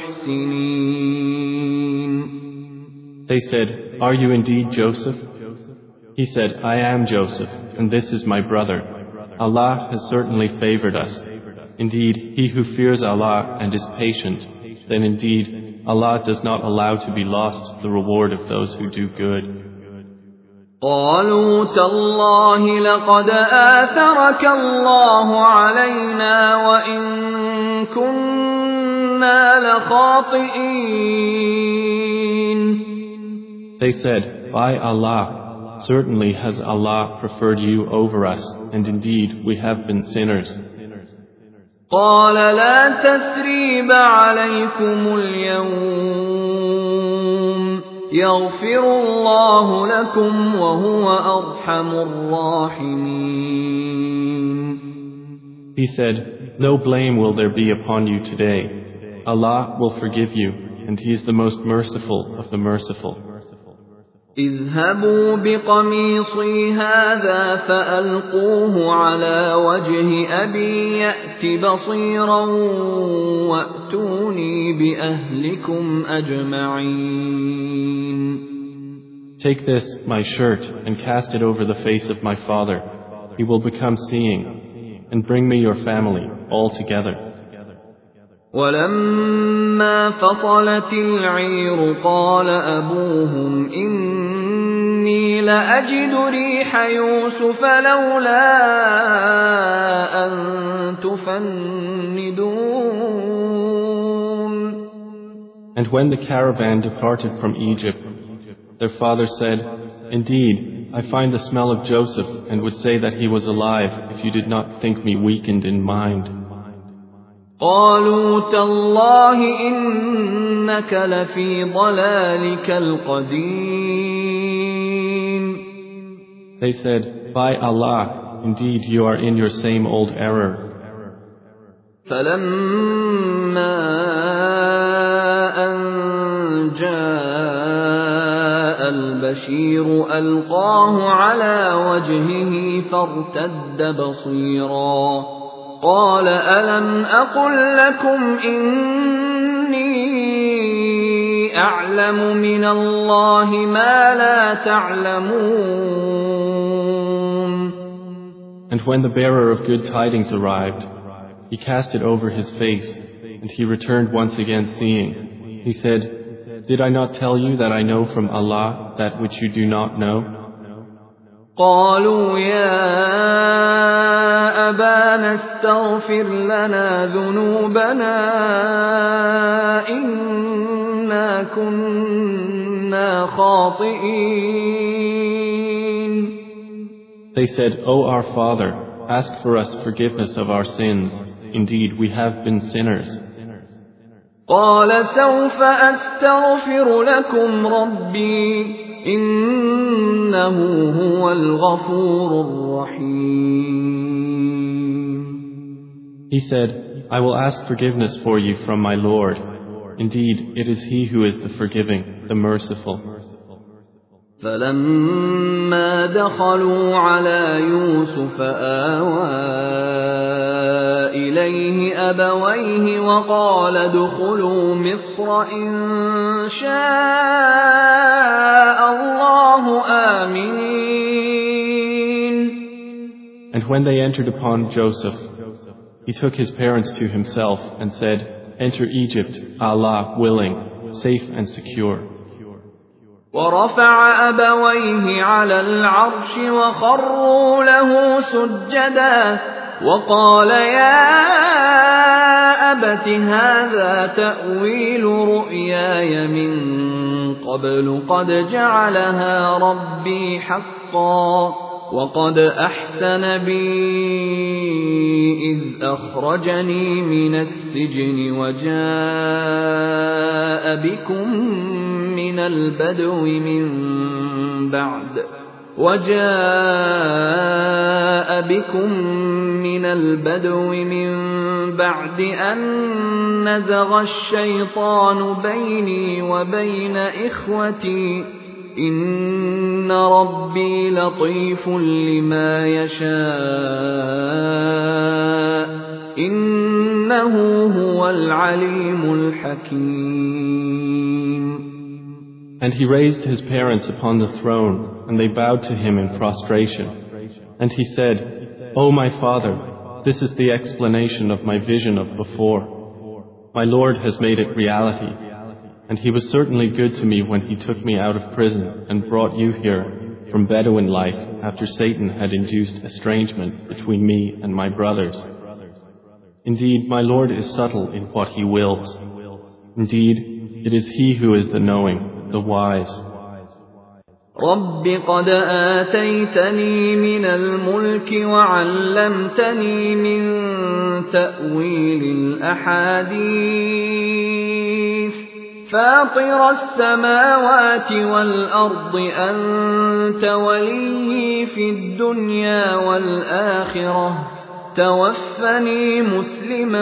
المحسنين. They said, "Are you indeed Joseph?" He said, "I am Joseph, and this is my brother. Allah has certainly favored us. Indeed, he who fears Allah and is patient, then indeed Allah does not allow to be lost the reward of those who do good." قالوا تالله لقد آثرك الله علينا وإن كنا لخاطئين. They said, "By Allah, certainly has Allah preferred you over us, and indeed we have been sinners." قال لا تثريب عليكم اليوم يغفر الله لكم وهو أرحم الراحمين. He said, "No blame will there be upon you today. Allah will forgive you, and He is the most merciful of the merciful. اذهبوا بقميصي هذا فألقوه على وجه أبي يأت بصيرا وأتوني بأهلكم أجمعين. Take this, my shirt, and cast it over the face of my father. He will become seeing, and bring me your family all together. ولما فصلت العير قال أبوهم إني لأجد ريح يوسف لولا أن تفندون. And when the caravan departed from Egypt, their father said, Indeed, I find the smell of Joseph and would say that he was alive if you did not think me weakened in mind. قالوا تالله إنك لفي ضلالك القديم. They said, By Allah, indeed you are in your same old error. فلما أن جاء البشير ألقاه على وجهه فارتد بصيرا قال ألم أقل لكم إني أعلم من الله ما لا تعلمون. And when the bearer of good tidings arrived, he cast it over his face, and he returned once again seeing. He said, Did I not tell you that I know from Allah that which you do not know? قالوا يا أبانا استغفر لنا ذنوبنا إنا كنا خاطئين. They said, O our father, ask for us forgiveness of our sins. Indeed, we have been sinners. قال سوف أستغفر لكم ربي إنه هو الغفور الرحيم. He said, I will ask forgiveness for you from my Lord. Indeed, it is He who is the forgiving, the merciful. فلما دخلوا على يوسف آوى إليه أبويه وقال ادخلوا مصر إن شاء الله آمنين. And when they entered upon Joseph, he took his parents to himself and said, Enter Egypt, Allah willing, safe and secure. ورفع أبويه على العرش وخروا له سجدا وقال يا أبت هذا تأويل رؤياي من قبل قد جعلها ربي حقا وقد أحسن بي إذ أخرجني من السجن وجاء بكم من البدو من بعد وجاء بكم من البدو من بعد أن نزغ الشيطان بيني وبين إخوتي إن ربي لطيف لما يشاء إنه هو العليم الحكيم. And he raised his parents upon the throne, and they bowed to him in prostration. And he said, O my father, this is the explanation of my vision of before. My Lord has made it reality. And he was certainly good to me when he took me out of prison and brought you here from Bedouin life after Satan had induced estrangement between me and my brothers. Indeed, my Lord is subtle in what he wills. Indeed, it is he who is the knowing, the wise. رب قد آتيتني من الملك وعلمتني من تأويل الأحاديث فاطر السماوات والأرض أنت ولي في الدنيا والآخرة توفني مسلما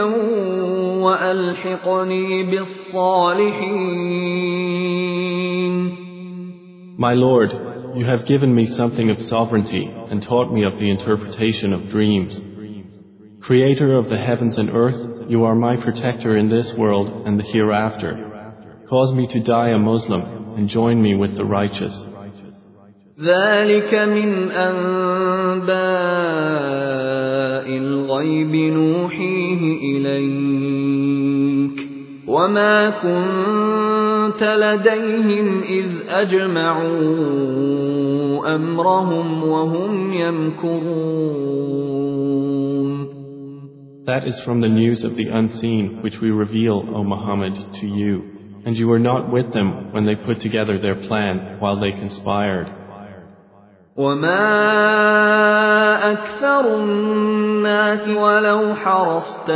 وألحقني بالصالحين. My Lord, you have given me something of sovereignty and taught me of the interpretation of dreams. Creator of the heavens and earth, you are my protector in this world and the hereafter. Cause me to die a Muslim and join me with the righteous. ذلك من أنباء الغيب نوحيه إليك وما كنت لديهم إذ أجمعوا أمرهم وهم يمكرون. That is from the news of the unseen which we reveal, O Muhammad, to you, and you were not with them when they put together their plan while they conspired. وما أكثر الناس ولو حرصت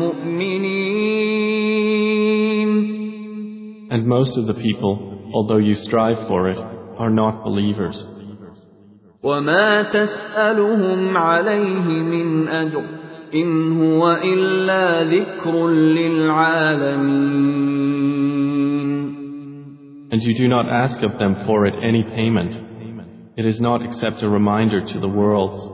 بمؤمنين. And most of the people, although you strive for it, are not believers. وما تسألهم عليه من أجر إن هو إلا ذكر للعالمين. And you do not ask of them for it any payment. It is not except a reminder to the worlds.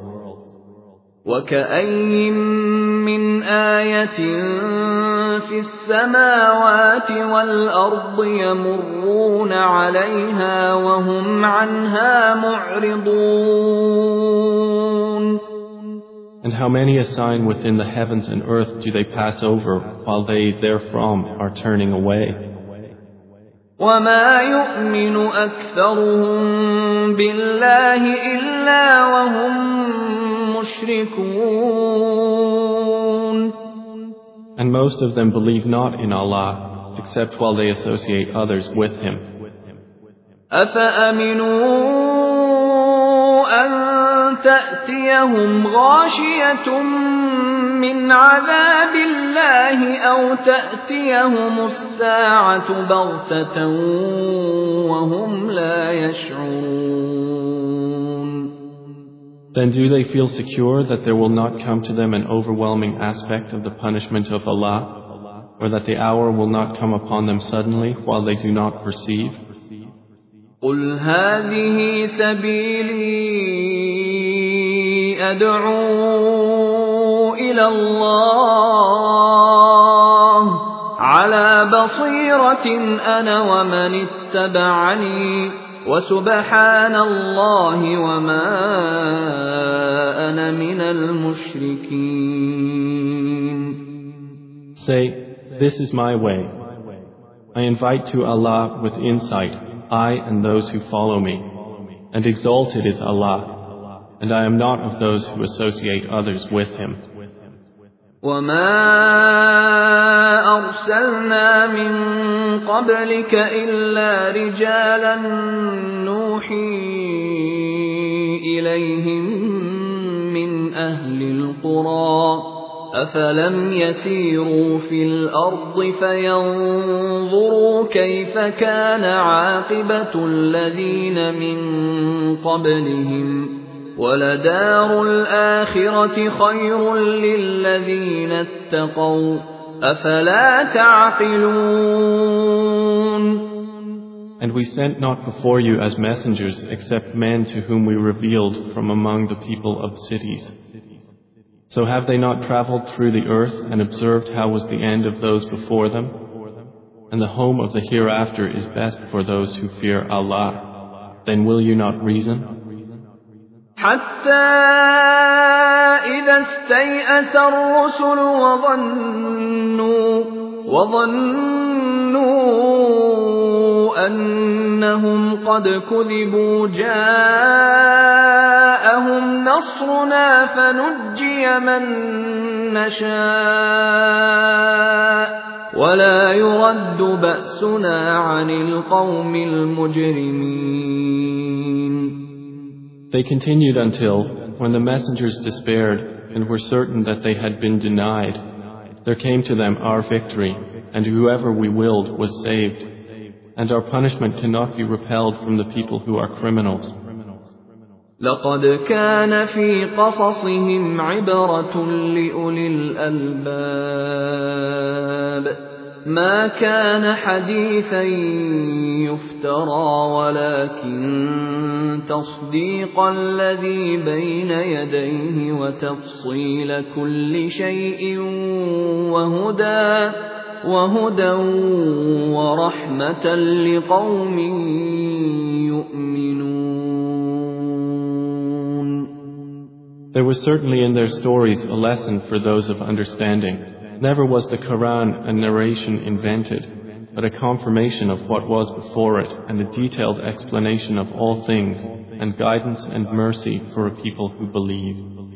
وكأين من آية في السماوات والأرض يمرون عليها وهم عنها معرضون. And how many a sign within the heavens and earth do they pass over while they therefrom are turning away? وما يؤمن أكثرهم بالله إلا وهم مشركون. And most of them believe not in Allah except while they associate others with Him. أفأمنوا أن تأتيهم غاشية من عذاب الله أو تأتيهم الساعة بغتة وهم لا يشعرون. Then do they feel secure that there will not come to them an overwhelming aspect of the punishment of Allah, or that the hour will not come upon them suddenly while they do not perceive? قل هذه سبيلي أدعو إلى الله على بصيرة أنا ومن اتبعني وسبحان الله وما أنا من المشركين. Say, this is my way. I invite to Allah with insight, I and those who follow me, and exalted is Allah, and I am not of those who associate others with Him. وما أرسلنا من قبلك إلا رجالا نوحي إليهم من أهل القرى أفلم يسيروا في الأرض فينظروا كيف كان عاقبة الذين من قبلهم ولدار الآخرة خير للذين اتقوا أفلا تعقلون. And we sent not before you as messengers except men to whom we revealed from among the people of cities. So have they not traveled through the earth and observed how was the end of those before them? And the home of the hereafter is best for those who fear Allah. Then will you not reason? حتى إذا استيأس الرسل وظنوا وظنوا أنهم قد كذبوا جاءهم نصرنا فنجي من نشاء ولا يرد بأسنا عن القوم المجرمين. They continued until, when the messengers despaired and were certain that they had been denied, there came to them our victory, and whoever we willed was saved, and our punishment cannot be repelled from the people who are criminals. لقد كان في قصصهم عبرة لأولي الألباب ما كان حديثا يفترى ولكن تصديق الذي بين يديه وتفصيل كل شيء وهدى وهدى ورحمة لقوم يؤمنون. There was certainly in their stories a lesson for those of understanding. Never was the Quran a narration invented, but a confirmation of what was before it and a detailed explanation of all things and guidance and mercy for a people who believe.